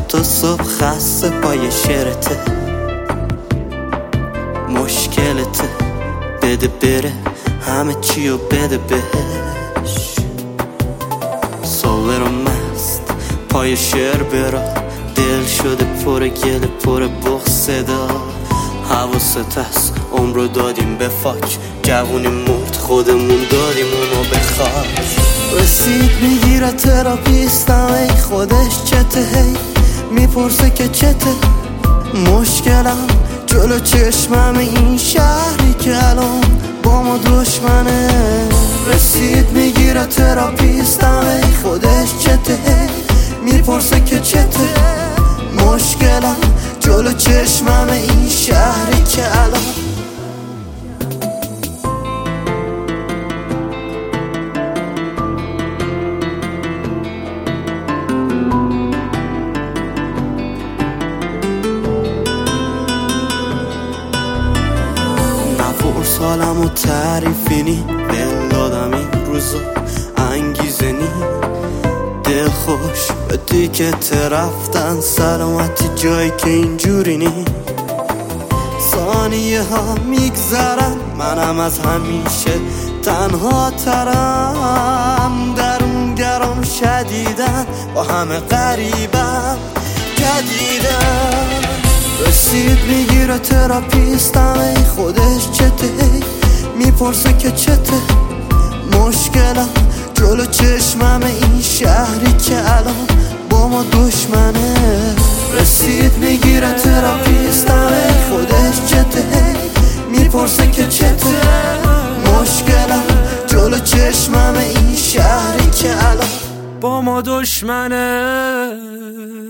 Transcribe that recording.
تا صبح خسته پای شعرته، مشکلته بده بره همه چیو بده بهش. صابر و مست پای شعر برا، دل شده پر گله پر بغض صدا. حواست هست عمرو دادیم به فاک، جوونی مرد خودمون دادیم اونو به خاک. رسید میگیره تراپیستم ای خودش چته، هی میپرسه که چته. مشکلم جلو چشمم این شهری که الان با ما دشمنه. رسید میگیره تراپیستم ای خودش چته، هی میپرسه که چته. مشکلم جلو چشمم این شهری که الان نفرس حالم و تعریفی نی، دل دادم این روزا انگیزه نی. دل خوش به دیگه رفتن سلامتی جایی که اینجوری نی. ثانیه ها میگذرن منم از همیشه تنها ترم. درونگرام شدیدن با همه غریبم جدیدن. رسید میگیره تراپیستم ای خودش چته، میپرسه که چته. مشکلم جلو چشمم این شهری که الان با ما دشمنه. رسید میگیره تراپیستم ای خودش چته، میپرسه که چته. مشکلم جلو چشمم این شهری که الان با ما دشمنه.